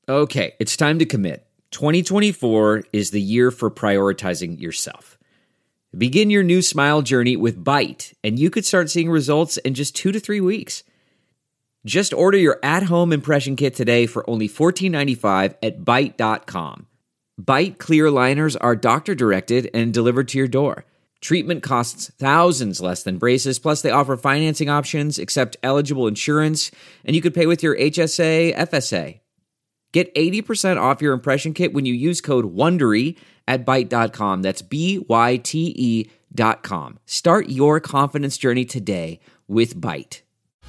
Okay, it's time to commit. 2024 is the year for prioritizing yourself. Begin your new smile journey with Byte, and you could start seeing results in just 2 to 3 weeks. Just order your at-home impression kit today for only $14.95 at Byte.com. Byte clear liners are doctor-directed and delivered to your door. Treatment costs thousands less than braces, plus they offer financing options, accept eligible insurance, and you could pay with your HSA, FSA. Get 80% off your impression kit when you use code WONDERY at Byte.com. That's BYTE.com. Start your confidence journey today with Byte.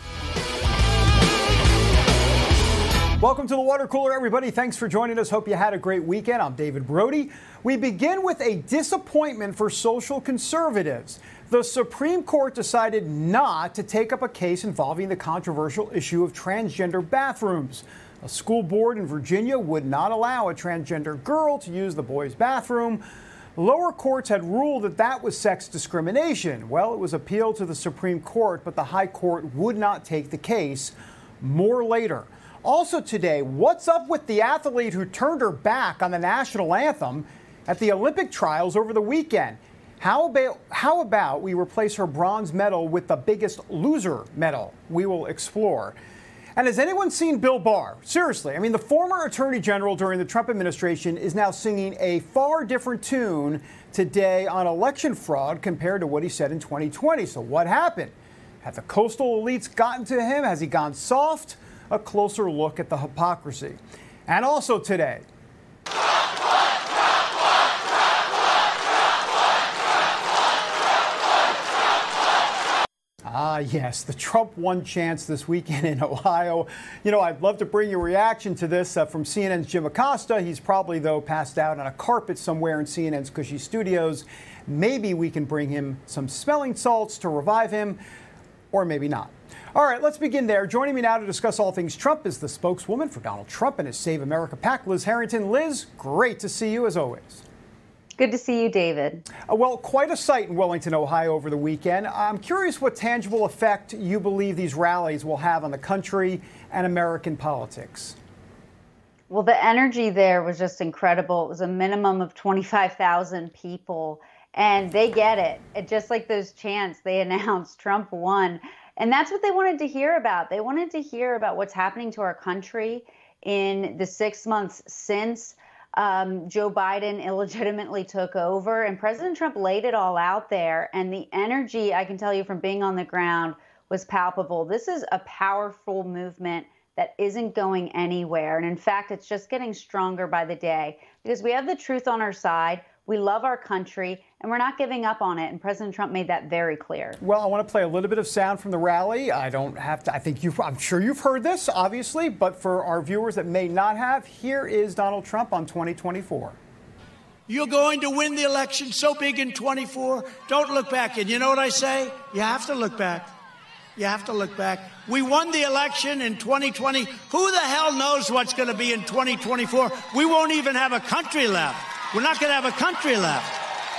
Welcome to the Water Cooler, everybody. Thanks for joining us. Hope you had a great weekend. I'm David Brody. We begin with a disappointment for social conservatives. The Supreme Court decided not to take up a case involving the controversial issue of transgender bathrooms. A school board in Virginia would not allow a transgender girl to use the boys' bathroom. Lower courts had ruled that that was sex discrimination. Well, it was appealed to the Supreme Court, but the High Court would not take the case. More later. Also today, what's up with the athlete who turned her back on the national anthem at the Olympic trials over the weekend? How about we replace her bronze medal with the Biggest Loser medal? We will explore. And has anyone seen Bill Barr? Seriously, I mean, the former attorney general during the Trump administration is now singing a far different tune today on election fraud compared to what he said in 2020. So what happened? Have the coastal elites gotten to him? Has he gone soft? A closer look at the hypocrisy. And also today. Yes, the Trump won chants this weekend in Ohio. You know, I'd love to bring you a reaction to this from CNN's Jim Acosta. He's probably, though, passed out on a carpet somewhere in CNN's cushy studios. Maybe we can bring him some smelling salts to revive him, or maybe not. All right, let's begin there. Joining me now to discuss all things Trump is the spokeswoman for Donald Trump and his Save America PAC, Liz Harrington. Liz, great to see you as always. Good to see you, David. Well, quite a sight in Wellington, Ohio over the weekend. I'm curious what tangible effect you believe these rallies will have on the country and American politics. Well, the energy there was just incredible. It was a minimum of 25,000 people, and they get it. Just like those chants, they announced Trump won. And that's what they wanted to hear about. They wanted to hear about what's happening to our country in the 6 months since Joe Biden illegitimately took over, and President Trump laid it all out there. And the energy, I can tell you from being on the ground, was palpable. This is a powerful movement that isn't going anywhere. And in fact, it's just getting stronger by the day because we have the truth on our side. We love our country, and we're not giving up on it. And President Trump made that very clear. Well, I want to play a little bit of sound from the rally. I'm sure you've heard this, obviously, but for our viewers that may not have, here is Donald Trump on 2024. You're going to win the election so big in 24. Don't look back. And you know what I say? You have to look back. You have to look back. We won the election in 2020. Who the hell knows what's going to be in 2024? We won't even have a country left. We're not going to have a country left.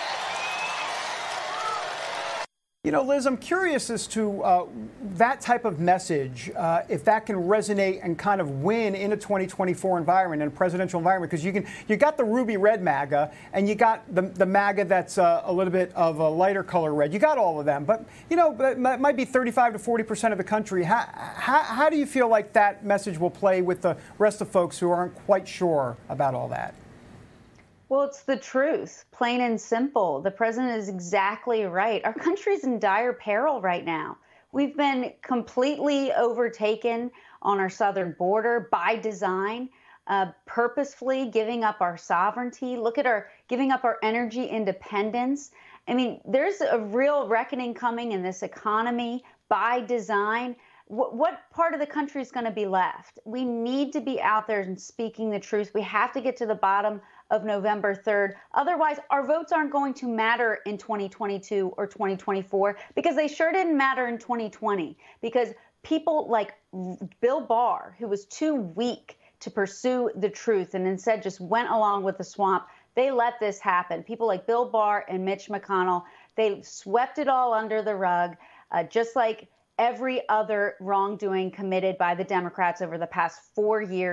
You know, Liz, I'm curious as to that type of message, if that can resonate and kind of win in a 2024 environment, in a presidential environment, because you got the ruby red MAGA and you got the MAGA that's a little bit of a lighter color red. You got all of them, but you know, it might be 35 to 40% of the country. How do you feel like that message will play with the rest of folks who aren't quite sure about all that? Well, it's the truth, plain and simple. The president is exactly right. Our country's in dire peril right now. We've been completely overtaken on our southern border by design, purposefully giving up our sovereignty. Look at giving up our energy independence. I mean, there's a real reckoning coming in this economy by design. What part of the country is going to be left? We need to be out there and speaking the truth. We have to get to the bottom of November 3rd. Otherwise, our votes aren't going to matter in 2022 or 2024 because they sure didn't matter in 2020 because people like Bill Barr, who was too weak to pursue the truth and instead just went along with the swamp, they let this happen. People like Bill Barr and Mitch McConnell, they swept it all under the rug, just like every other wrongdoing committed by the Democrats over the past 4 years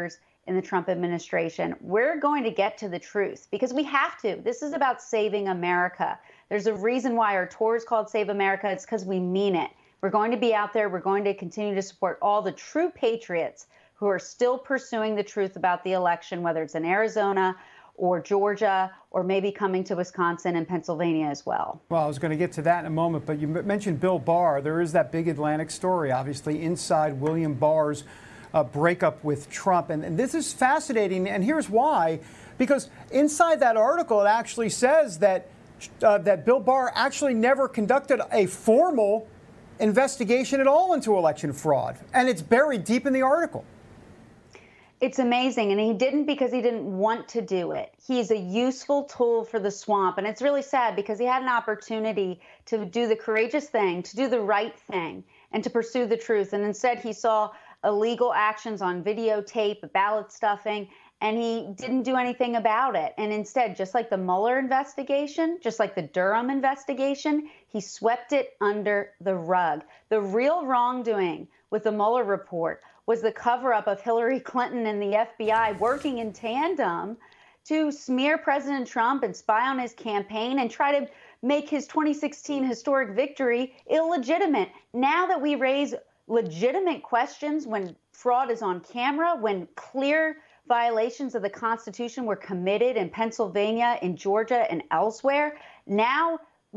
in the Trump administration. We're going to get to the truth because we have to. This is about saving America. There's a reason why our tour is called Save America. It's because we mean it. We're going to be out there. We're going to continue to support all the true patriots who are still pursuing the truth about the election, whether it's in Arizona or Georgia, or maybe coming to Wisconsin and Pennsylvania as well. Well, I was going to get to that in a moment, but you mentioned Bill Barr. There is that big Atlantic story, obviously, inside William Barr's breakup with Trump. And this is fascinating, and here's why. Because inside that article, it actually says that Bill Barr actually never conducted a formal investigation at all into election fraud. And it's buried deep in the article. It's amazing. And he didn't because he didn't want to do it. He's a useful tool for the swamp. And it's really sad because he had an opportunity to do the courageous thing, to do the right thing, and to pursue the truth. And instead, he saw illegal actions on videotape, ballot stuffing, and he didn't do anything about it. And instead, just like the Mueller investigation, just like the Durham investigation, he swept it under the rug. The real wrongdoing with the Mueller report was the cover-up of Hillary Clinton and the FBI working in tandem to smear President Trump and spy on his campaign and try to make his 2016 historic victory illegitimate. Now that we raise legitimate questions when fraud is on camera, when clear violations of the Constitution were committed in Pennsylvania, in Georgia, and elsewhere, now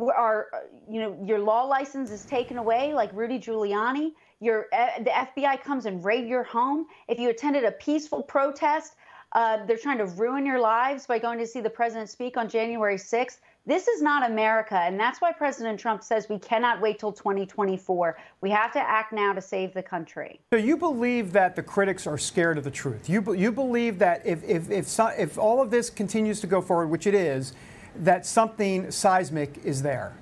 your law license is taken away like Rudy Giuliani. The FBI comes and raid your home. If you attended a peaceful protest, they're trying to ruin your lives by going to see the president speak on January 6th. This is not America, and that's why President Trump says we cannot wait till 2024. We have to act now to save the country. So you believe that the critics are scared of the truth. You believe that if all of this continues to go forward, which it is, that something seismic is there.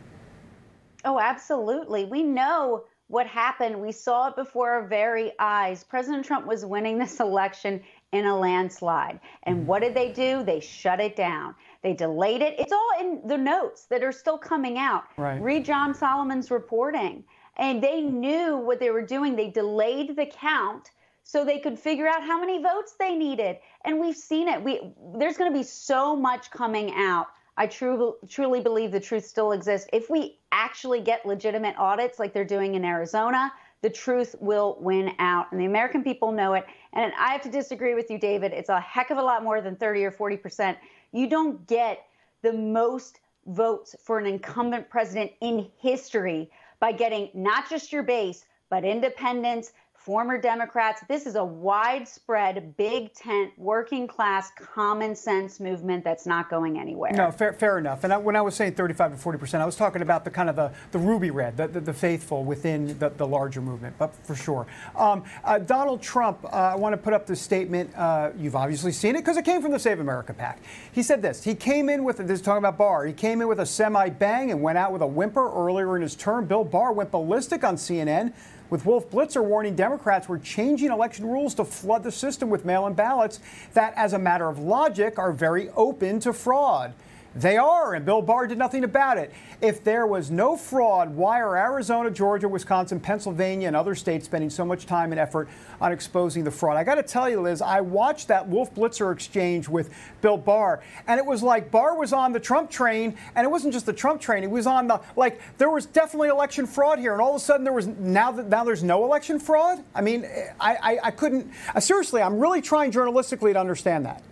Oh, absolutely. We know what happened. We saw it before our very eyes. President Trump was winning this election in a landslide. And what did they do? They shut it down. They delayed it. It's all in the notes that are still coming out. Right. Read John Solomon's reporting. And they knew what they were doing. They delayed the count so they could figure out how many votes they needed. And we've seen it. There's going to be so much coming out. I truly believe the truth still exists. If we actually get legitimate audits like they're doing in Arizona, the truth will win out. And the American people know it. And I have to disagree with you, David. It's a heck of a lot more than 30 or 40%. You don't get the most votes for an incumbent president in history by getting not just your base, but independents, former Democrats. This is a widespread, big tent, working class, common sense movement that's not going anywhere. No, fair enough. And when I was saying 35 to 40%, I was talking about the kind of the ruby red, the faithful within the larger movement, but for sure. Donald Trump, I want to put up this statement. You've obviously seen it because it came from the Save America PAC. He said this. He came in with, this is talking about Barr, he came in with a semi-bang and went out with a whimper earlier in his term. Bill Barr went ballistic on CNN, with Wolf Blitzer warning Democrats were changing election rules to flood the system with mail-in ballots that, as a matter of logic, are very open to fraud. They are, and Bill Barr did nothing about it. If there was no fraud, why are Arizona, Georgia, Wisconsin, Pennsylvania, and other states spending so much time and effort on exposing the fraud? I got to tell you, Liz, I watched that Wolf Blitzer exchange with Bill Barr, and it was like Barr was on the Trump train, and it wasn't just the Trump train. It was on the, like, there was definitely election fraud here, and all of a sudden there was, now there's no election fraud? I mean, I couldn't, seriously, I'm really trying journalistically to understand that.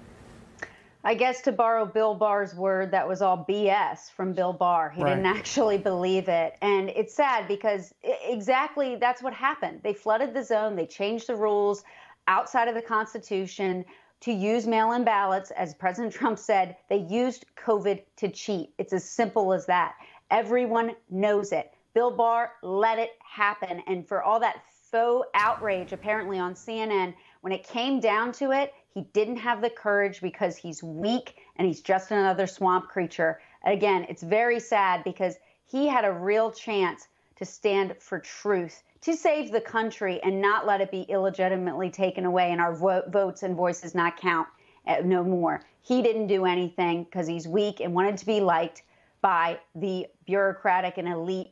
I guess to borrow Bill Barr's word, that was all BS from Bill Barr. He didn't actually believe it. And it's sad because exactly that's what happened. They flooded the zone. They changed the rules outside of the Constitution to use mail-in ballots. As President Trump said, they used COVID to cheat. It's as simple as that. Everyone knows it. Bill Barr let it happen. And for all that faux outrage, apparently on CNN, when it came down to it, he didn't have the courage because he's weak and he's just another swamp creature. Again, it's very sad because he had a real chance to stand for truth, to save the country and not let it be illegitimately taken away and our votes and voices not count no more. He didn't do anything because he's weak and wanted to be liked by the bureaucratic and elite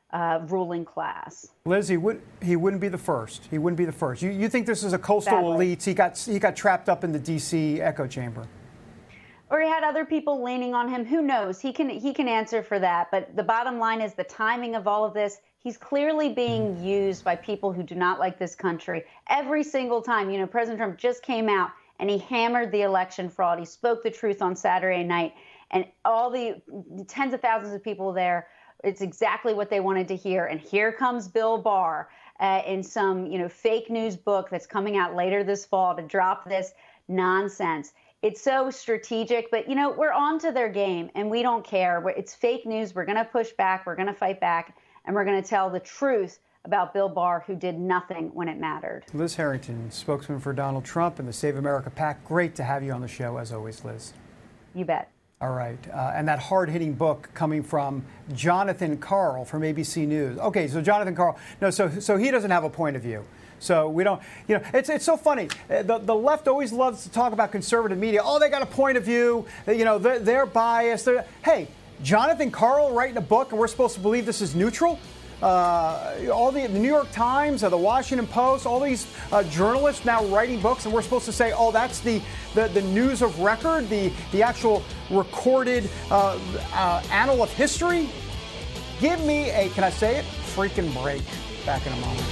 ruling class. Liz, he wouldn't be the first. He wouldn't be the first. You think this is a coastal elite? He got trapped up in the D.C. echo chamber. Or he had other people leaning on him. Who knows? He can answer for that. But the bottom line is the timing of all of this. He's clearly being used by people who do not like this country. Every single time, President Trump just came out and he hammered the election fraud. He spoke the truth on Saturday night. And all the tens of thousands of people there, it's exactly what they wanted to hear. And here comes Bill Barr in some, fake news book that's coming out later this fall to drop this nonsense. It's so strategic, but, we're on to their game and we don't care. It's fake news. We're going to push back. We're going to fight back. And we're going to tell the truth about Bill Barr, who did nothing when it mattered. Liz Harrington, spokesman for Donald Trump and the Save America PAC. Great to have you on the show, as always, Liz. You bet. All right. And that hard-hitting book coming from Jonathan Karl from ABC News. Okay, so Jonathan Karl. No, so he doesn't have a point of view. So we don't, it's so funny. The left always loves to talk about conservative media. Oh, they got a point of view. They're biased. Hey, Jonathan Karl writing a book, and we're supposed to believe this is neutral? All the New York Times, the Washington Post, all these journalists now writing books, and we're supposed to say, oh, that's the news of record, the actual recorded annal of history? Give me a, can I say it, freaking break. Back in a moment.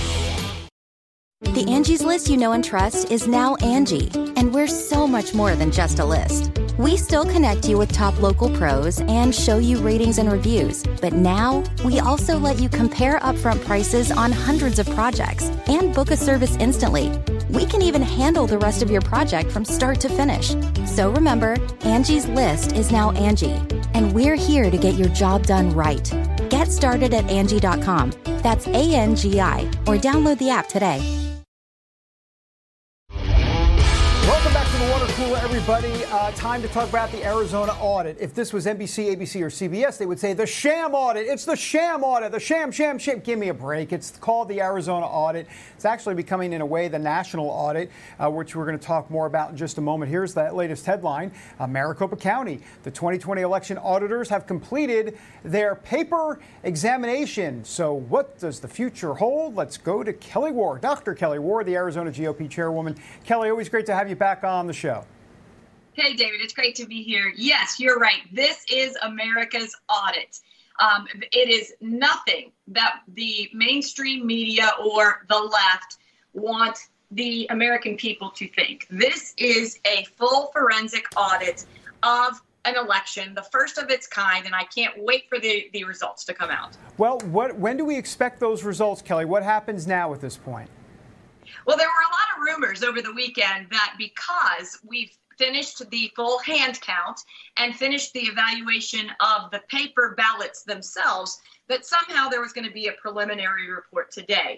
The Angie's List you know and trust is now Angie, and we're so much more than just a list. We still connect you with top local pros and show you ratings and reviews, but now we also let you compare upfront prices on hundreds of projects and book a service instantly. We can even handle the rest of your project from start to finish. So remember, Angie's List is now Angie, and we're here to get your job done right. Get started at Angie.com. That's ANGI, or download the app today. Welcome back to the Water Cooler, everybody. Time to talk about the Arizona audit. If this was NBC, ABC, or CBS, they would say the sham audit. It's the sham audit. The sham. Give me a break. It's called the Arizona audit. It's actually becoming, in a way, the national audit, which we're going to talk more about in just a moment. Here's that latest headline. Maricopa County, the 2020 election auditors have completed their paper examination. So what does the future hold? Let's go to Kelly Ward, Dr. Kelly Ward, the Arizona GOP chairwoman. Kelly, always great to have you back on the show. Hey, David, it's great to be here. Yes, you're right. This is America's audit. It is nothing that the mainstream media or the left want the American people to think. This is a full forensic audit of an election, the first of its kind, and I can't wait for the results to come out. Well, when do we expect those results, Kelly? What happens now at this point? Well, there were a lot of rumors over the weekend that because we've finished the full hand count and finished the evaluation of the paper ballots themselves, that somehow there was going to be a preliminary report today.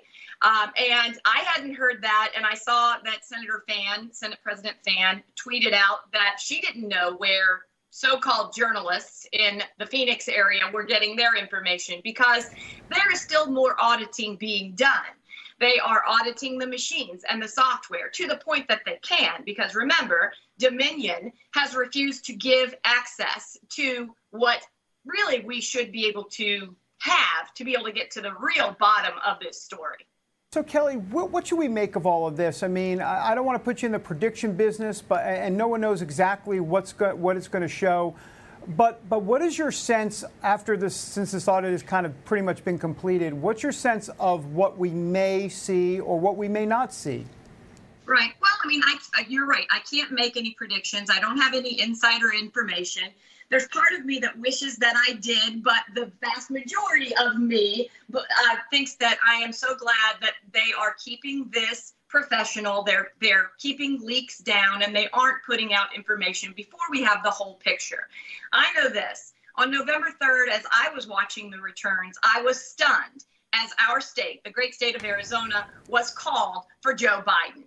And I hadn't heard that, and I saw that Senate President Fan tweeted out that she didn't know where so-called journalists in the Phoenix area were getting their information because there is still more auditing being done. They are auditing the machines and the software to the point that they can, because remember, Dominion has refused to give access to what really we should be able to have to be able to get to the real bottom of this story. So, Kelly, what should we make of all of this? I mean, I don't want to put you in the prediction business, and no one knows exactly what it's going to show. But what is your sense after this, since this audit has kind of pretty much been completed, what's your sense of what we may see or what we may not see? Right. Well, I mean, you're right. I can't make any predictions. I don't have any insider information. There's part of me that wishes that I did, but the vast majority of me thinks that I am so glad that they are keeping this professional. They're keeping leaks down, and they aren't putting out information before we have the whole picture. I know this. On November 3rd, as I was watching the returns, I was stunned as our state, the great state of Arizona, was called for Joe Biden.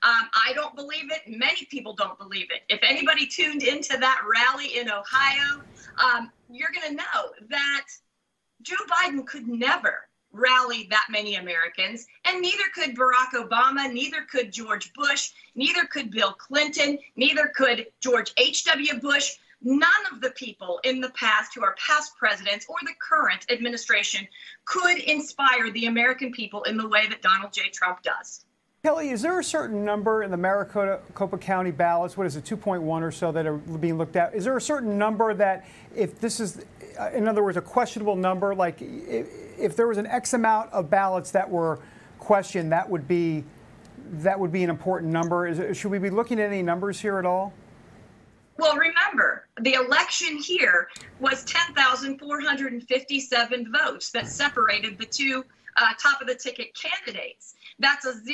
I don't believe it. Many people don't believe it. If anybody tuned into that rally in Ohio, you're going to know that Joe Biden could never rally that many Americans, and neither could Barack Obama, neither could George Bush, neither could Bill Clinton, neither could George H.W. Bush. none of the people in the past who are past presidents or the current administration could inspire the American people in the way that Donald J. Trump does. Kelly, is there a certain number in the Maricopa County ballots, what is it, 2.1 or so, that are being looked at? Is there a certain number that if this is, in other words, a questionable number, like if there was an X amount of ballots that were questioned, that would be an important number? Should we be looking at any numbers here at all? Well, remember, the election here was 10,457 votes that separated the two top of the ticket candidates. That's a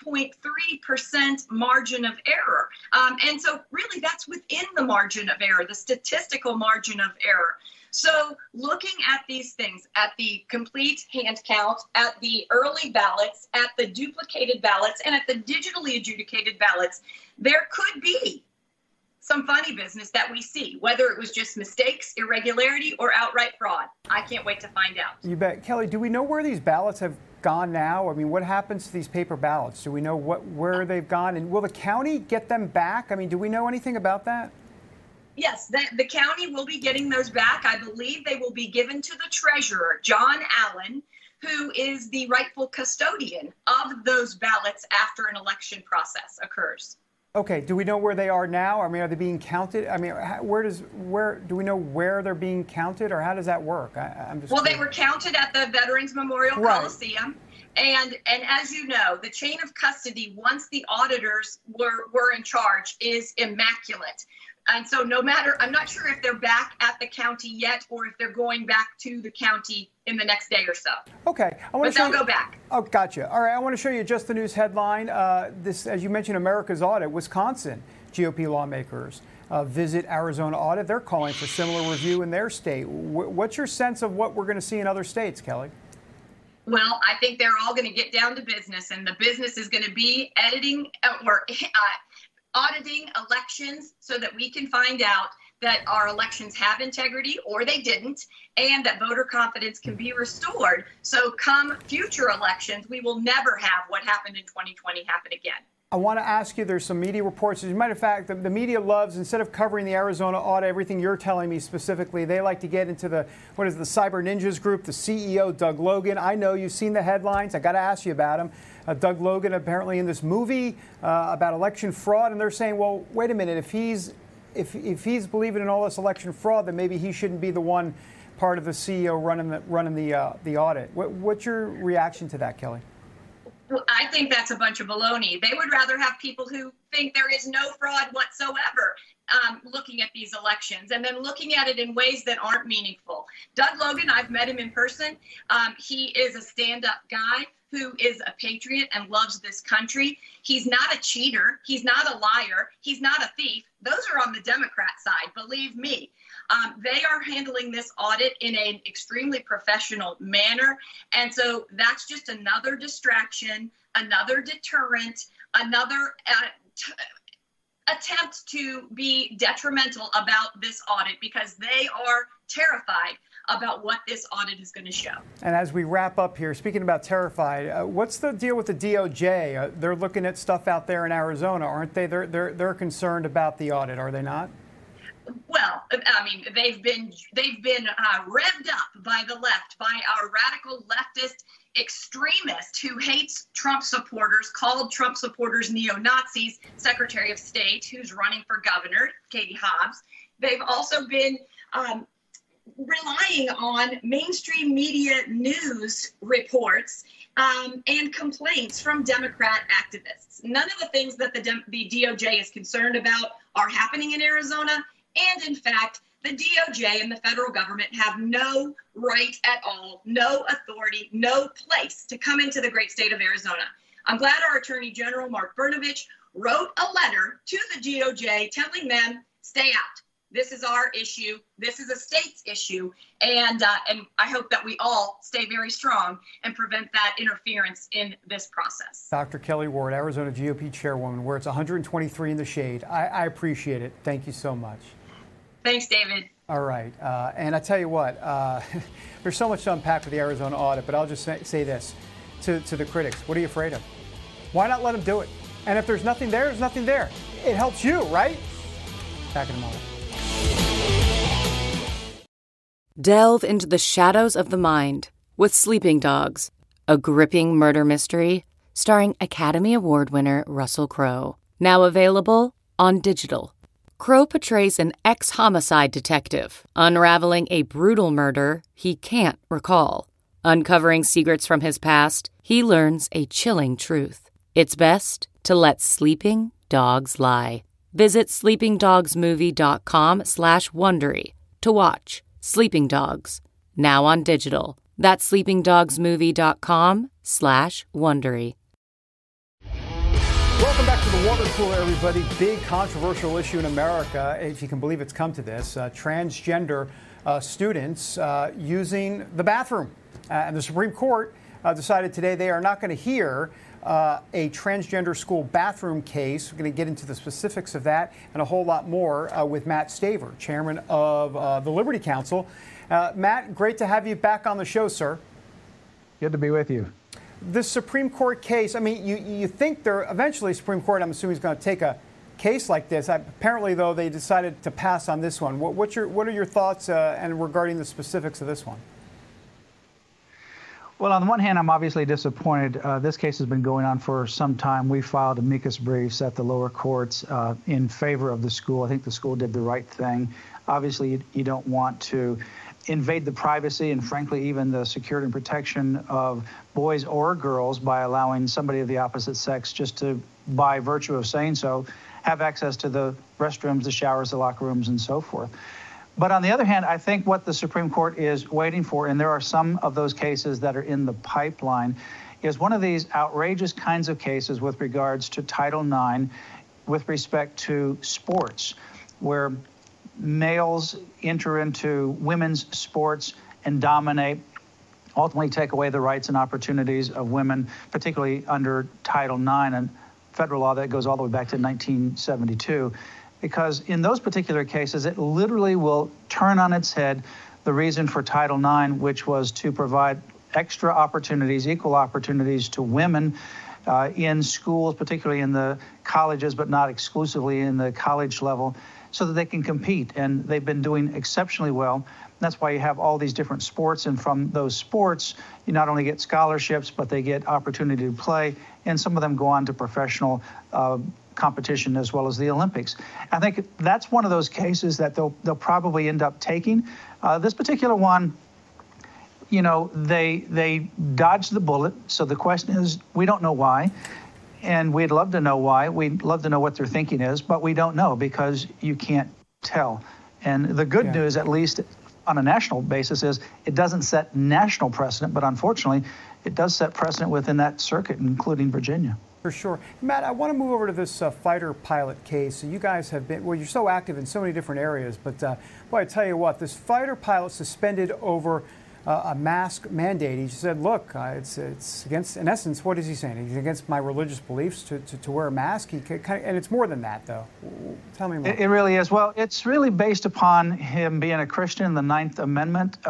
0.3% margin of error. And so really that's within the margin of error, the statistical margin of error. So looking at these things, at the complete hand count, at the early ballots, at the duplicated ballots, and at the digitally adjudicated ballots, there could be some funny business that we see, whether it was just mistakes, irregularity, or outright fraud. I can't wait to find out. You bet. Kelly, do we know where these ballots have gone now? I mean, what happens to these paper ballots? Do we know where they've gone? And will the county get them back? I mean, do we know anything about that? Yes, the county will be getting those back. I believe they will be given to the treasurer, John Allen, who is the rightful custodian of those ballots after an election process occurs. Okay, do we know where they are now? I mean, are they being counted? I mean, where do we know where they're being counted, or how does that work? I'm just Well, they were counted at the Veterans Memorial Coliseum. And as you know, the chain of custody, once the auditors were in charge, is immaculate. And so no matter, I'm not sure if they're back at the county yet or if they're going back to the county in the next day or so. Okay. But they'll go back. Oh, gotcha. All right. I want to show you just the news headline. This, as you mentioned, America's Audit. Wisconsin GOP lawmakers visit Arizona Audit. They're calling for similar review in their state. What's your sense of what we're going to see in other states, Kelly? Well, I think they're all going to get down to business, and the business is going to be auditing elections so that we can find out that our elections have integrity or they didn't, and that voter confidence can be restored. So come future elections, we will never have what happened in 2020 happen again. I want to ask you, there's some media reports. As a matter of fact, the media loves, instead of covering the Arizona audit, everything you're telling me specifically, they like to get into the Cyber Ninjas group, the CEO, Doug Logan. I know you've seen the headlines. I got to ask you about him. Doug Logan apparently in this movie about election fraud, and they're saying, well, wait a minute, if he's believing in all this election fraud, then maybe he shouldn't be the one part of the CEO running the audit. What's your reaction to that, Kelly? Well, I think that's a bunch of baloney. They would rather have people who think there is no fraud whatsoever looking at these elections and then looking at it in ways that aren't meaningful. Doug Logan, I've met him in person. He is a stand-up guy who is a patriot and loves this country. He's not a cheater. He's not a liar. He's not a thief. Those are on the Democrat side, believe me. They are handling this audit in an extremely professional manner. And so that's just another distraction, another deterrent, another attempt to be detrimental about this audit because they are terrified about what this audit is going to show. And as we wrap up here, speaking about terrified, what's the deal with the DOJ? They're looking at stuff out there in Arizona, aren't they? They're concerned about the audit, are they not? Well, I mean, they've been revved up by the left, by our radical leftist extremist who hates Trump supporters, called Trump supporters neo-Nazis, Secretary of State, who's running for governor, Katie Hobbs. They've also been relying on mainstream media news reports and complaints from Democrat activists. None of the things that the DOJ is concerned about are happening in Arizona. And in fact, the DOJ and the federal government have no right at all, no authority, no place to come into the great state of Arizona. I'm glad our Attorney General, Mark Brnovich, wrote a letter to the DOJ telling them, stay out. This is our issue. This is a state's issue. And I hope that we all stay very strong and prevent that interference in this process. Dr. Kelly Ward, Arizona GOP chairwoman, where it's 123 in the shade. I appreciate it. Thank you so much. Thanks, David. All right. And I tell you what, there's so much to unpack with the Arizona audit, but I'll just say this to the critics. What are you afraid of? Why not let them do it? And if there's nothing there, there's nothing there. It helps you, right? Back in a moment. Delve into the shadows of the mind with Sleeping Dogs, a gripping murder mystery starring Academy Award winner Russell Crowe. Now available on digital. Crowe portrays an ex-homicide detective unraveling a brutal murder he can't recall. Uncovering secrets from his past, he learns a chilling truth. It's best to let sleeping dogs lie. Visit sleepingdogsmovie.com/Wondery to watch Sleeping Dogs, now on digital. That's sleepingdogsmovie.com/Wondery. Welcome back to the water cooler, everybody. Big controversial issue in America, if you can believe it's come to this. Transgender students using the bathroom. And the Supreme Court decided today they are not going to hear a transgender school bathroom case. We're going to get into the specifics of that and a whole lot more with Matt Staver, chairman of the Liberty Counsel. Matt, great to have you back on the show, sir. Good to be with you. This Supreme Court case, I mean, you think they're eventually Supreme Court, I'm assuming, is going to take a case like this. Apparently, though, they decided to pass on this one. What are your thoughts and regarding the specifics of this one? Well, on the one hand, I'm obviously disappointed. This case has been going on for some time. We filed amicus briefs at the lower courts in favor of the school. I think the school did the right thing. Obviously, you don't want to invade the privacy and, frankly, even the security and protection of boys or girls by allowing somebody of the opposite sex just to, by virtue of saying so, have access to the restrooms, the showers, the locker rooms, and so forth. But on the other hand, I think what the Supreme Court is waiting for, and there are some of those cases that are in the pipeline, is one of these outrageous kinds of cases with regards to Title IX with respect to sports, where males enter into women's sports and dominate, ultimately take away the rights and opportunities of women, particularly under Title IX and federal law that goes all the way back to 1972. Because in those particular cases, it literally will turn on its head the reason for Title IX, which was to provide extra opportunities, equal opportunities to women in schools, particularly in the colleges, but not exclusively in the college level, so that they can compete. And they've been doing exceptionally well. That's why you have all these different sports. And from those sports, you not only get scholarships, but they get opportunity to play. And some of them go on to professional competition as well as the Olympics. I think that's one of those cases that they'll probably end up taking. This particular one, you know, they dodged the bullet. So the question is, we don't know why. And we'd love to know why. We'd love to know what their thinking is, but we don't know because you can't tell. And the good news, at least on a national basis, is it doesn't set national precedent, but unfortunately, it does set precedent within that circuit, including Virginia. For sure. Matt, I want to move over to this fighter pilot case. You guys have been, well, you're so active in so many different areas, but boy, I tell you what, this fighter pilot suspended over a mask mandate. He said, look, it's against, in essence, what is he saying? He's against my religious beliefs to wear a mask. And it's more than that, though. Tell me more. It really is. Well, it's really based upon him being a Christian, the Ninth Amendment,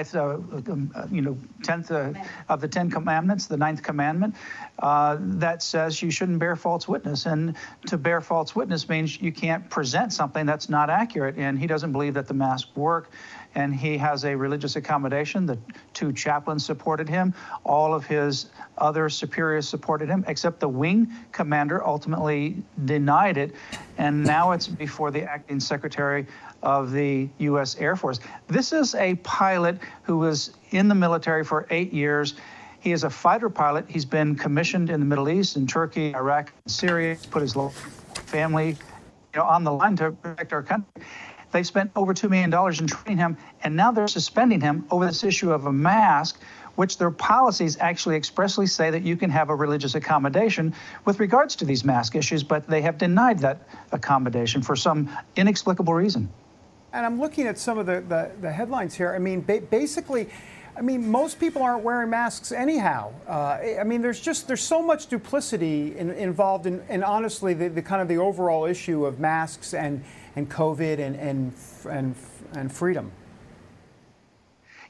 10th of the Ten Commandments, the Ninth Commandment, that says you shouldn't bear false witness. And to bear false witness means you can't present something that's not accurate. And he doesn't believe that the masks work. And he has a religious accommodation. The two chaplains supported him. All of his other superiors supported him, except the wing commander ultimately denied it. And now it's before the acting secretary of the U.S. Air Force. This is a pilot who was in the military for 8 years. He is a fighter pilot. He's been commissioned in the Middle East, in Turkey, Iraq, and Syria. He's put his family, on the line to protect our country. They spent over $2 million in training him, and now they're suspending him over this issue of a mask, which their policies actually expressly say that you can have a religious accommodation with regards to these mask issues, but they have denied that accommodation for some inexplicable reason. And I'm looking at some of the headlines here. I mean, basically, most people aren't wearing masks anyhow. There's so much duplicity involved in honestly, the kind of the overall issue of masks and COVID and freedom.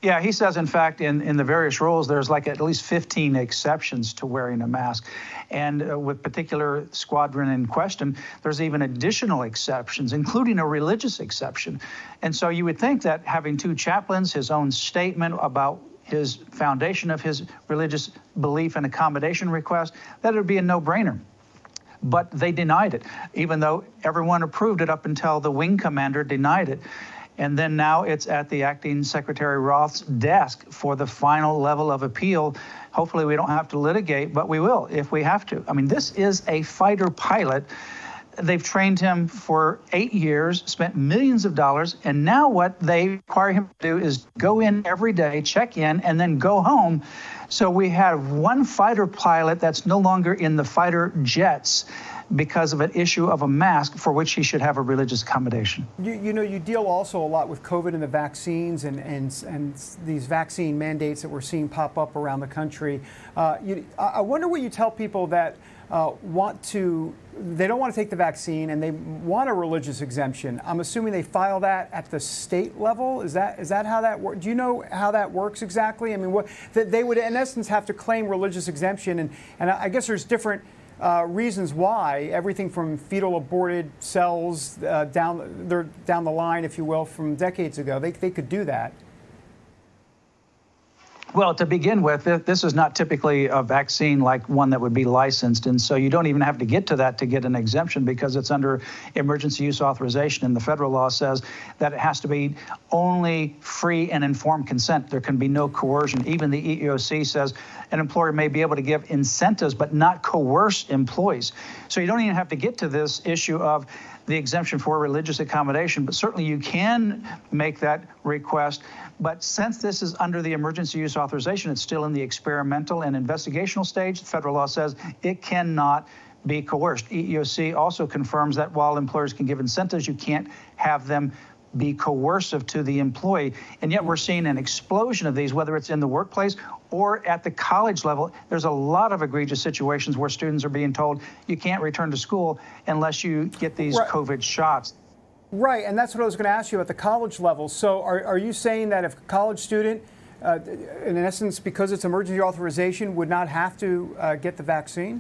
Yeah, he says, in fact, in the various rules, there's like at least 15 exceptions to wearing a mask. And with particular squadron in question, there's even additional exceptions, including a religious exception. And so you would think that having two chaplains, his own statement about his foundation of his religious belief and accommodation request, that it would be a no-brainer. But they denied it, even though everyone approved it up until the wing commander denied it. And then now it's at the acting Secretary Roth's desk for the final level of appeal. Hopefully we don't have to litigate, but we will if we have to. I mean, this is a fighter pilot. They've trained him for 8 years, spent millions of dollars, and now what they require him to do is go in every day, check in, and then go home. So we have one fighter pilot that's no longer in the fighter jets because of an issue of a mask for which he should have a religious accommodation. You know, you deal also a lot with COVID and the vaccines and these vaccine mandates that we're seeing pop up around the country. I wonder what you tell people that they don't want to take the vaccine and they want a religious exemption. I'm assuming they file that at the state level. Is that how that works? Do you know how that works exactly? I mean, they would in essence have to claim religious exemption, and I guess there's different reasons why. Everything from fetal aborted cells down the line, if you will, from decades ago. They could do that. Well, to begin with, this is not typically a vaccine like one that would be licensed. And so you don't even have to get to that to get an exemption because it's under emergency use authorization. And the federal law says that it has to be only free and informed consent. There can be no coercion. Even the EEOC says an employer may be able to give incentives, but not coerce employees. So you don't even have to get to this issue of the exemption for religious accommodation, but certainly you can make that request. But since this is under the emergency use authorization, it's still in the experimental and investigational stage. The federal law says it cannot be coerced. EEOC also confirms that while employers can give incentives, you can't have them be coercive to the employee. And yet we're seeing an explosion of these, whether it's in the workplace or at the college level. There's a lot of egregious situations where students are being told you can't return to school unless you get these COVID shots. Right, and that's what I was going to ask you at the college level. So are you saying that if a college student, in essence, because it's emergency authorization, would not have to get the vaccine?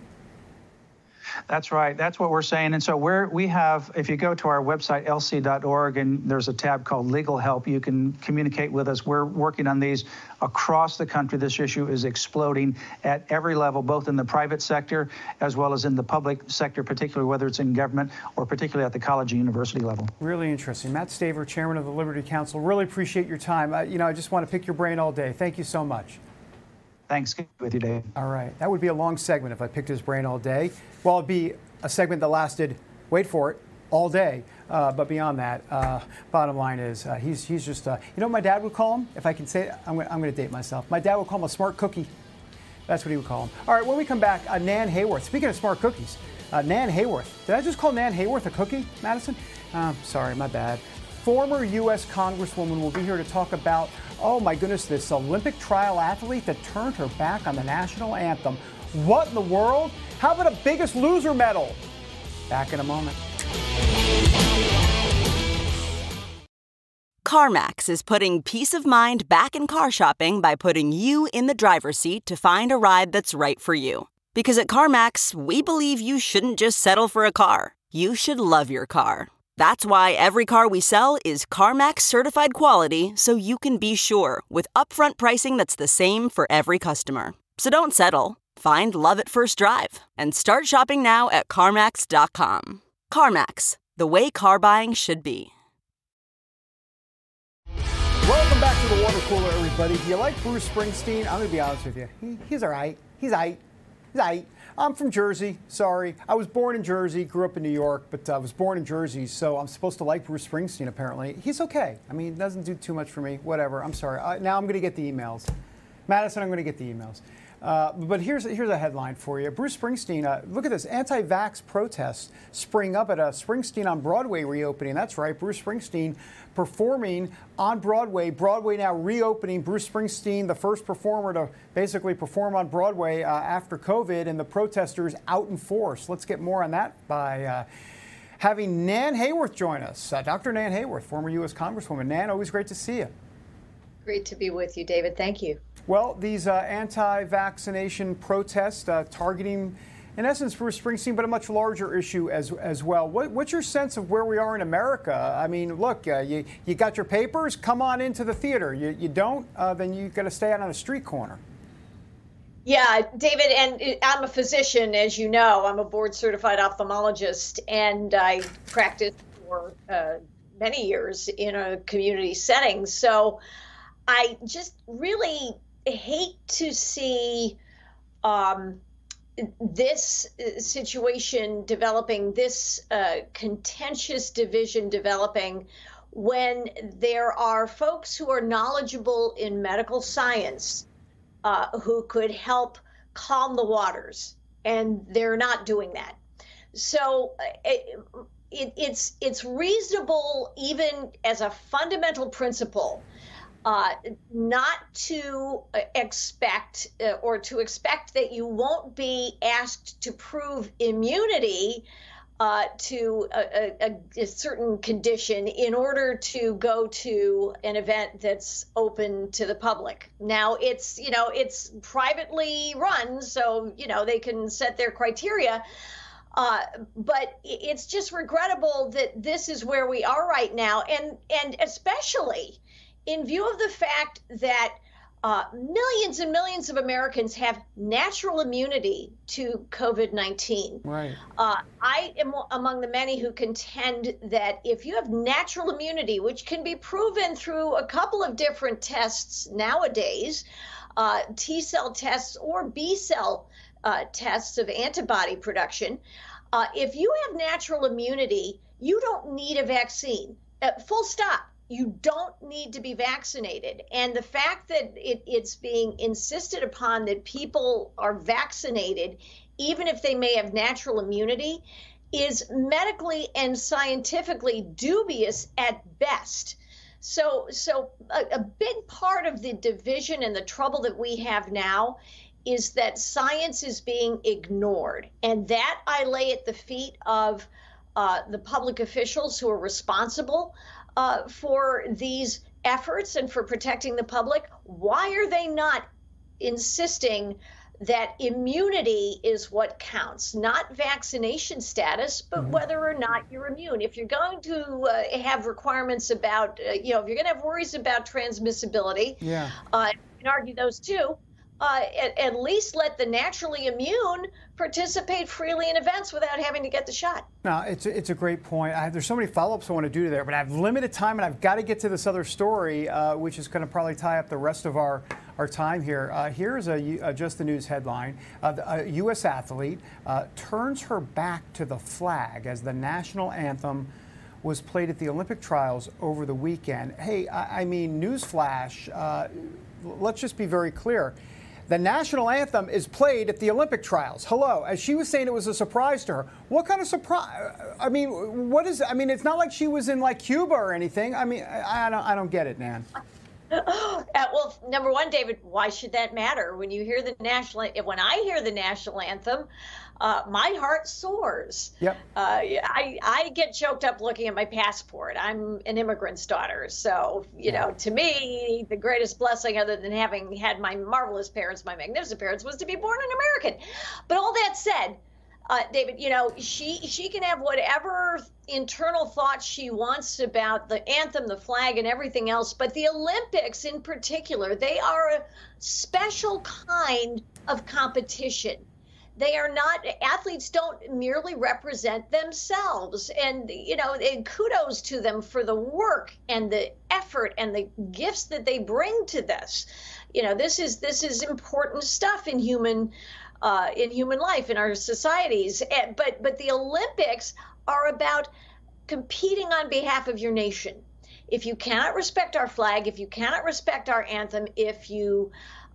That's right. That's what we're saying. And so we have, if you go to our website, lc.org, and there's a tab called Legal Help, you can communicate with us. We're working on these across the country. This issue is exploding at every level, both in the private sector as well as in the public sector, particularly whether it's in government or particularly at the college and university level. Really interesting. Matt Staver, Chairman of the Liberty Counsel, really appreciate your time. I just want to pick your brain all day. Thank you so much. Thanks. Good with you, Dave. All right. That would be a long segment if I picked his brain all day. Well, it'd be a segment that lasted, wait for it, all day. But beyond that, bottom line is he's just, you know what my dad would call him? If I can say it, I'm going to date myself. My dad would call him a smart cookie. That's what he would call him. All right, when we come back, Nan Hayworth. Speaking of smart cookies, Nan Hayworth. Did I just call Nan Hayworth a cookie, Madison? Sorry, my bad. Former U.S. Congresswoman will be here to talk about, oh my goodness, this Olympic trial athlete that turned her back on the national anthem. What in the world? How about a Biggest Loser medal? Back in a moment. CarMax is putting peace of mind back in car shopping by putting you in the driver's seat to find a ride that's right for you. Because at CarMax, we believe you shouldn't just settle for a car. You should love your car. That's why every car we sell is CarMax certified quality, so you can be sure with upfront pricing that's the same for every customer. So don't settle. Find love at first drive and start shopping now at CarMax.com. CarMax, the way car buying should be. Welcome back to the water cooler, everybody. Do you like Bruce Springsteen? I'm going to be honest with you. He's all right. He's all right. I'm from Jersey. Sorry. I was born in Jersey, grew up in New York, but I was born in Jersey, so I'm supposed to like Bruce Springsteen, apparently. He's okay. I mean, it doesn't do too much for me. Whatever. I'm sorry. Now I'm going to get the emails. Madison, I'm going to get the emails. But here's a headline for you. Bruce Springsteen, look at this. Anti-vax protests spring up at a Springsteen on Broadway reopening. That's right. Bruce Springsteen performing on Broadway. Broadway now reopening. Bruce Springsteen, the first performer to basically perform on Broadway after COVID, and the protesters out in force. Let's get more on that by having Nan Hayworth join us. Dr. Nan Hayworth, former U.S. Congresswoman. Nan, always great to see you. Great to be with you, David. Thank you. Well, these anti-vaccination protests targeting, in essence, Bruce Springsteen, but a much larger issue as well. What's your sense of where we are in America? I mean, look, you got your papers, come on into the theater. You don't, then you got to stay out on a street corner. Yeah, David, and I'm a physician, as you know. I'm a board-certified ophthalmologist, and I practiced for many years in a community setting. So I just really hate to see this situation developing, this contentious division developing, when there are folks who are knowledgeable in medical science who could help calm the waters, and they're not doing that. So it's reasonable, even as a fundamental principle, not to expect or to expect that you won't be asked to prove immunity to a certain condition in order to go to an event that's open to the public. Now, it's privately run, so, they can set their criteria. But it's just regrettable that this is where we are right now, and especially in view of the fact that millions and millions of Americans have natural immunity to COVID-19. Right. I am among the many who contend that if you have natural immunity, which can be proven through a couple of different tests nowadays, T-cell tests or B-cell tests of antibody production, if you have natural immunity, you don't need a vaccine. Full stop. You don't need to be vaccinated. And the fact that it's being insisted upon that people are vaccinated, even if they may have natural immunity, is medically and scientifically dubious at best. So a big part of the division and the trouble that we have now is that science is being ignored. And that I lay at the feet of the public officials who are responsible for these efforts and for protecting the public. Why are they not insisting that immunity is what counts, not vaccination status, but whether or not you're immune? If you're going to have requirements about, if you're going to have worries about transmissibility, you can argue those too. At least let the naturally immune participate freely in events without having to get the shot. No, it's a great point. There's so many follow-ups I want to do there, but I have limited time, and I've got to get to this other story, which is going to probably tie up the rest of our time here. Here's a Just the News headline. A U.S. athlete turns her back to the flag as the national anthem was played at the Olympic trials over the weekend. Hey, I mean, newsflash, let's just be very clear. The national anthem is played at the Olympic trials. Hello. As she was saying, it was a surprise to her. What kind of surprise? I mean, it's not like she was in like Cuba or anything. I mean, I don't get it, Nan. Well, number one, David, why should that matter? When I hear the national anthem, my heart soars. Yep. I get choked up looking at my passport. I'm an immigrant's daughter. So, to me, the greatest blessing other than having had my marvelous parents, my magnificent parents, was to be born an American. But all that said, David, she can have whatever internal thoughts she wants about the anthem, the flag, and everything else. But the Olympics in particular, they are a special kind of competition. They are not, athletes don't merely represent themselves. And, and kudos to them for the work and the effort and the gifts that they bring to this. This is important stuff in human life, in our societies. But the Olympics are about competing on behalf of your nation. If you cannot respect our flag, if you cannot respect our anthem, if you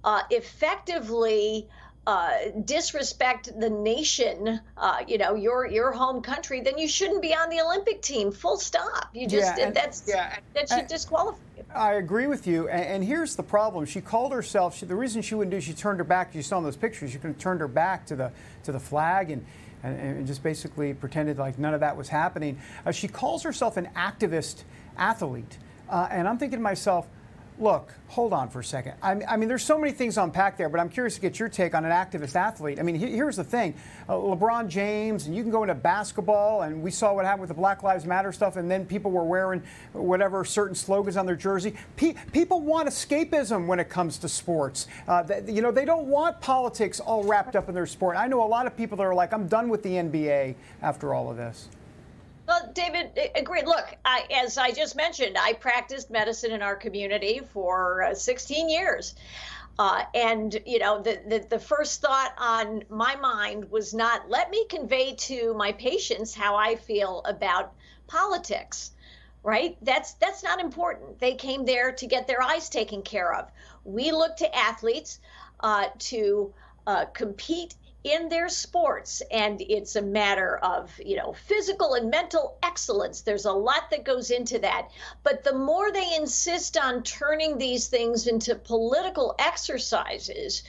effectively disrespect the nation, your home country, then you shouldn't be on the Olympic team. Full stop. That should disqualify you. I agree with you. And here's the problem. She called herself. The reason she wouldn't do, she turned her back. You saw in those pictures. She could have turned her back to the flag and just basically pretended like none of that was happening. She calls herself an activist athlete, and I'm thinking to myself, look, hold on for a second. I mean, there's so many things to unpack there, but I'm curious to get your take on an activist athlete. I mean, here's the thing. LeBron James, and you can go into basketball, and we saw what happened with the Black Lives Matter stuff, and then people were wearing whatever certain slogans on their jersey. People want escapism when it comes to sports. They don't want politics all wrapped up in their sport. I know a lot of people that are like, I'm done with the NBA after all of this. Well, David, agreed. Look, as I just mentioned, I practiced medicine in our community for 16 years. And, the first thought on my mind was not, let me convey to my patients how I feel about politics, right? That's not important. They came there to get their eyes taken care of. We look to athletes to compete in their sports, and it's a matter of physical and mental excellence. There's a lot that goes into that, but the more they insist on turning these things into political exercises,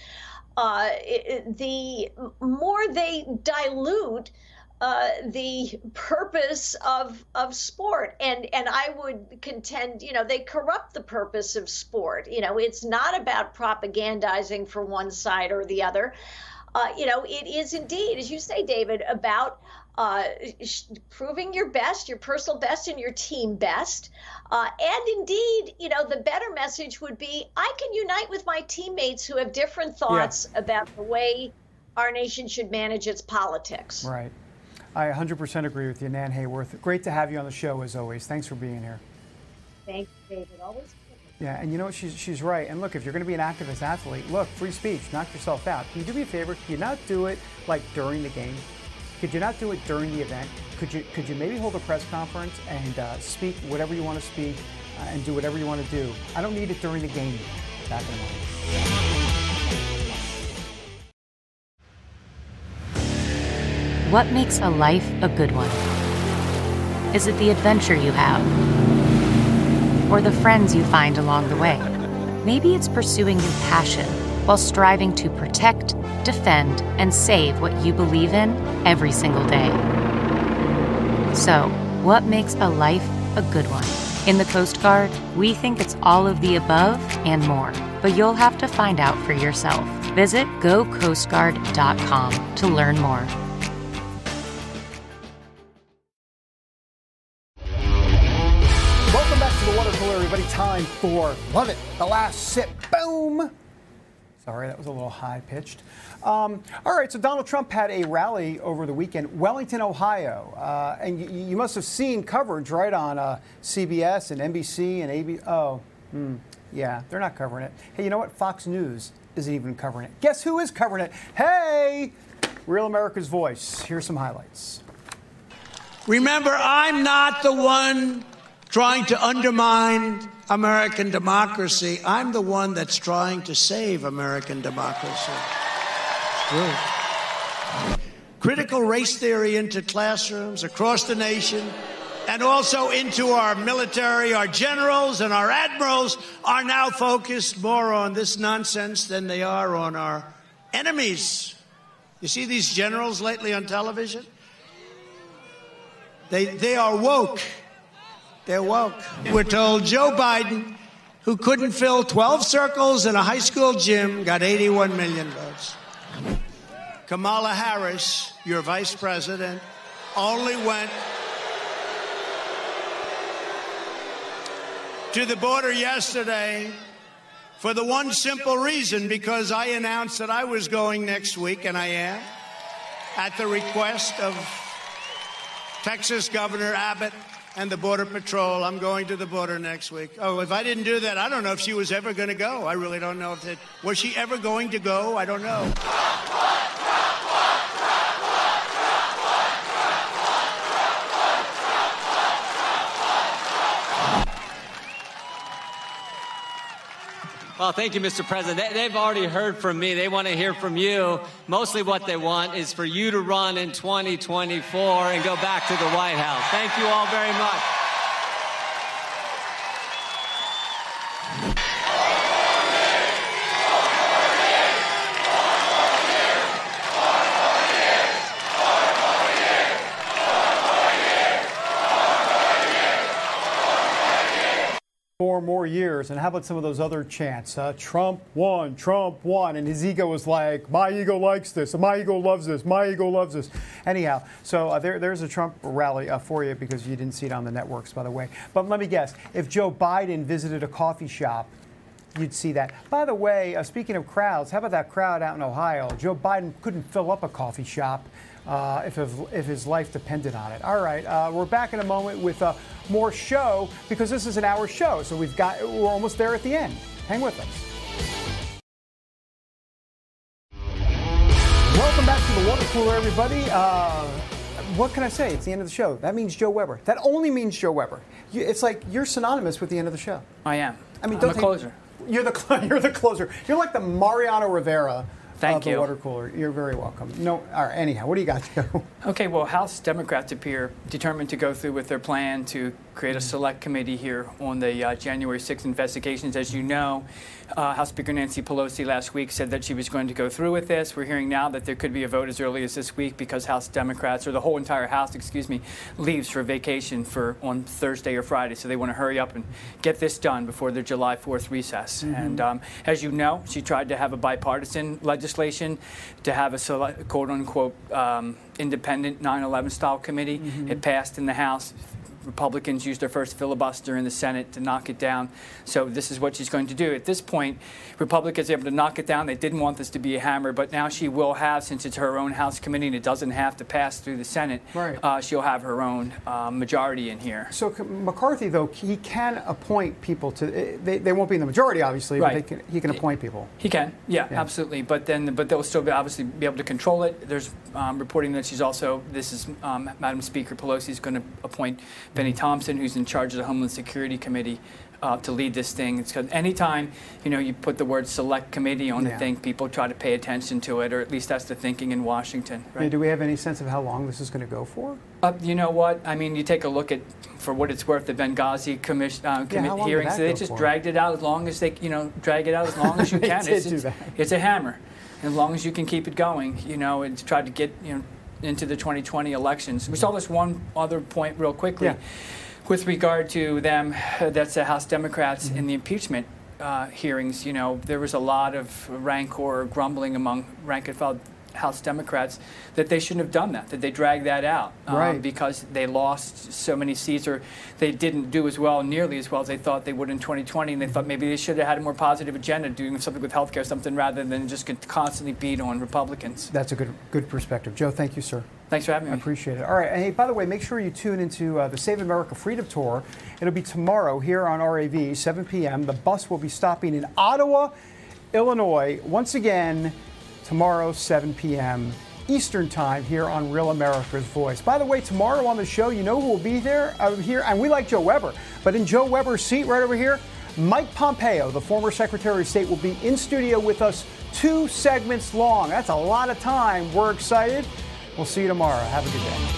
the more they dilute the purpose of sport, and I would contend they corrupt the purpose of sport. It's not about propagandizing for one side or the other. It is indeed, as you say, David, about proving your best, your personal best and your team best. And indeed, the better message would be, I can unite with my teammates who have different thoughts about the way our nation should manage its politics. Right. I 100% agree with you, Nan Hayworth. Great to have you on the show, as always. Thanks for being here. Thank you, David. Always. Yeah, and she's right. And look, if you're going to be an activist athlete, look, free speech, knock yourself out. Can you do me a favor? Can you not do it like during the game? Could you not do it during the event? Could you maybe hold a press conference and speak whatever you want to speak and do whatever you want to do? I don't need it during the game. Back in a moment. What makes a life a good one? Is it the adventure you have? Or the friends you find along the way? Maybe it's pursuing your passion while striving to protect, defend, and save what you believe in every single day. So, what makes a life a good one? In the Coast Guard, we think it's all of the above and more, but you'll have to find out for yourself. Visit gocoastguard.com to learn more. Everybody, time for Love It, The Last Sip. Boom. Sorry, that was a little high-pitched. All right, so Donald Trump had a rally over the weekend, Wellington, Ohio. And you must have seen coverage, right, on CBS and NBC and ABC. Yeah, they're not covering it. Hey, you know what? Fox News isn't even covering it. Guess who is covering it? Hey, Real America's Voice. Here's some highlights. Remember, I'm not the one trying to undermine American democracy. I'm the one that's trying to save American democracy. It's true. Critical race theory into classrooms across the nation and also into our military. Our generals and our admirals are now focused more on this nonsense than they are on our enemies. You see these generals lately on television? They are woke. They're woke. We're told Joe Biden, who couldn't fill 12 circles in a high school gym, got 81 million votes. Kamala Harris, your vice president, only went to the border yesterday for the one simple reason, because I announced that I was going next week, and I am, at the request of Texas Governor Abbott and the Border Patrol. I'm going to the border next week. Oh, if I didn't do that, I don't know if she was ever going to go. I really don't know if it was she ever going to go. I don't know. Well, thank you, Mr. President. They've already heard from me. They want to hear from you. Mostly what they want is for you to run in 2024 and go back to the White House. Thank you all very much. 4 more years. And how about some of those other chants? Trump won, and his ego was like, my ego likes this, my ego loves this, my ego loves this. Anyhow, so there's a Trump rally for you, because you didn't see it on the networks, by the way. But let me guess, if Joe Biden visited a coffee shop, you'd see that. By the way, speaking of crowds, how about that crowd out in Ohio? Joe Biden couldn't fill up a coffee shop if his life depended on it. All right, we're back in a moment with more show, because this is an hour show, so we're almost there at the end. Hang with us. Welcome back to the Water Cooler, everybody. What can I say? It's the end of the show. That means Joe Weber. That only means Joe Weber. It's like you're synonymous with the end of the show. I am. I mean, I'm a closer. You're the closer. You're like the Mariano Rivera. Thank you. The water cooler. You're very welcome. No, all right, anyhow, what do you got, Joe? Okay, well, House Democrats appear determined to go through with their plan to create a select committee here on the January 6th investigations. As you know, House Speaker Nancy Pelosi last week said that she was going to go through with this. We're hearing now that there could be a vote as early as this week, because House Democrats, or the whole entire House, leaves for vacation on Thursday or Friday. So they want to hurry up and get this done before their July 4th recess. Mm-hmm. And as you know, she tried to have a bipartisan legislation to have a quote-unquote independent 9/11 style committee. Mm-hmm. It passed in the House. Republicans used their first filibuster in the Senate to knock it down. So this is what she's going to do. At this point, Republicans are able to knock it down. They didn't want this to be a hammer, but now she will have, since it's her own House committee and it doesn't have to pass through the Senate, right. She'll have her own majority in here. So McCarthy, though, he can appoint people to, they won't be in the majority, obviously, right. But he can appoint people. He can, yeah. Absolutely. But they'll still obviously be able to control it. There's reporting that she's also, Madam Speaker Pelosi is going to appoint Benny Thompson, who's in charge of the Homeland Security Committee, to lead this thing. It's because anytime you put the word select committee on the thing, people try to pay attention to it, or at least that's the thinking in Washington. Right? Yeah, do we have any sense of how long this is going to go for? You know what? I mean, you take a look at, for what it's worth, the Benghazi hearings. They just dragged it out as long as they, drag it out as long as you can. It's a hammer. As long as you can keep it going, and to try to get, into the 2020 elections. We saw this one other point real quickly with regard to them, that's the House Democrats in the impeachment hearings. There was a lot of rancor or grumbling among rank and file House Democrats that they shouldn't have done that they dragged that out because they lost so many seats, or they didn't do nearly as well as they thought they would in 2020, and they thought maybe they should have had a more positive agenda, doing something with healthcare, something rather than just constantly beat on Republicans. That's a good perspective. Joe, thank you, sir. Thanks for having me. I appreciate it. All right. And hey, by the way, make sure you tune into the Save America Freedom Tour. It'll be tomorrow here on RAV, 7 p.m. The bus will be stopping in Ottawa, Illinois. Once again, tomorrow, 7 p.m. Eastern Time here on Real America's Voice. By the way, tomorrow on the show, you know who will be there? Here, and we like Joe Weber, but in Joe Weber's seat right over here, Mike Pompeo, the former Secretary of State, will be in studio with us 2 segments long. That's a lot of time. We're excited. We'll see you tomorrow. Have a good day.